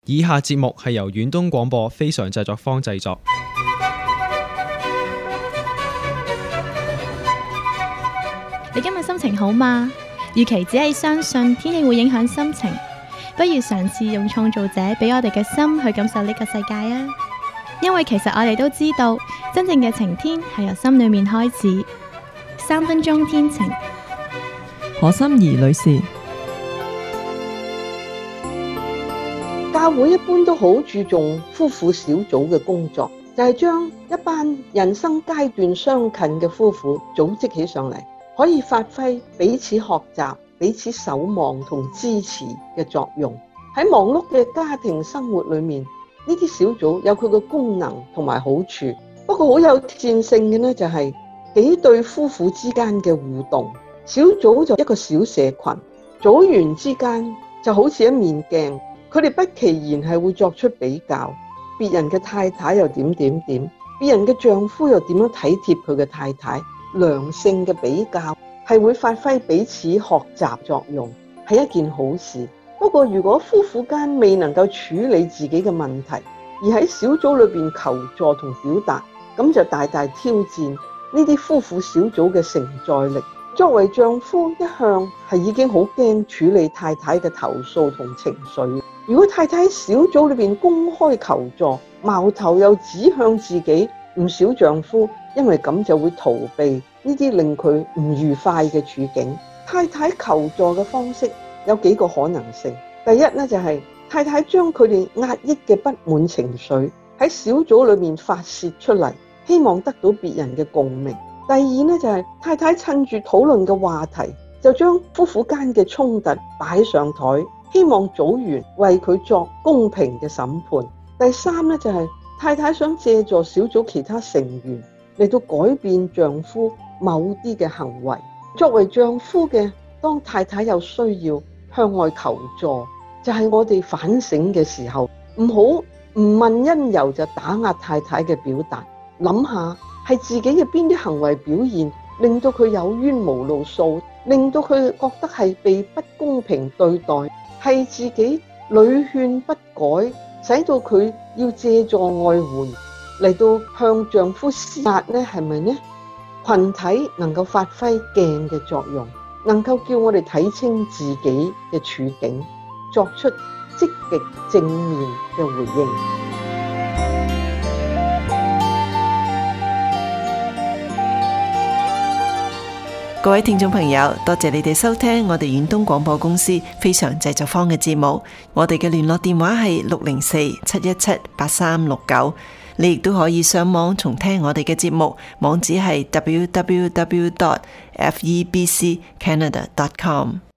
以下節目係由遠東廣播非常製作坊製作。 你今日心情好嗎？與其只係相信天氣會影響心情，不如嘗試用創造者俾我哋嘅心去感受呢個世界啊！因為其實我哋都知道，真正嘅晴天係由心裏面開始。3分鐘天晴， 何心怡女士。 教會一般都好注重夫婦小組嘅工作，就係將一班人生階段相近嘅夫婦組織起上嚟，可以發揮彼此學習、彼此守望同支持嘅作用。喺忙碌嘅家庭生活裏面，呢啲小組有佢嘅功能同埋好處。不過好有挑戰性嘅呢，就係幾對夫婦之間嘅互動。小組就一個小社群，組員之間就好似一面鏡。佢哋不其然係會作出比較，別人嘅太太又點點點，別人嘅丈夫又點樣體貼佢嘅太太，良性嘅比較係會發揮彼此學習作用，係一件好事。不過如果夫婦間未能夠處理自己嘅問題，而喺小組裏邊求助同表達，咁就大大挑戰呢啲夫婦小組嘅承載力。作為丈夫，一向係已經好驚處理太太嘅投訴同情緒。如果太太喺小組裏邊公開求助，矛頭又指向自己，唔少丈夫因為咁就會逃避呢啲令佢唔愉快嘅處境。太太求助嘅方式有幾個可能性。第一呢，就係太太將佢哋壓抑嘅不滿情緒喺小組裏面發泄出嚟，希望得到別人嘅共鳴。第二呢，就係太太趁住討論嘅話題，就將夫婦間嘅衝突擺上台，希望組員為佢作公平嘅審判。第三呢，就係太太想借助小組其他成員嚟到改變丈夫某啲嘅行為。作為丈夫嘅，當太太有需要向外求助，就係我哋反省嘅時候，唔好唔問因由就打壓太太嘅表達，諗下係自己嘅邊啲行為表現令到佢有冤無路訴，令到佢覺得係被不公平對待，係自己屢勸不改，使到佢要借助外援嚟到向丈夫施壓呢？係咪呢？群體能夠發揮鏡嘅作用，能夠叫我哋睇清自己嘅處境，作出積極正面嘅回應。 各位聽眾朋友，多謝你哋收聽我哋遠東廣播公司非常製作坊嘅節目。我哋嘅聯絡電話係604-717-8369。你亦都可以上網重聽我哋嘅節目，網址係www.febccanada.com。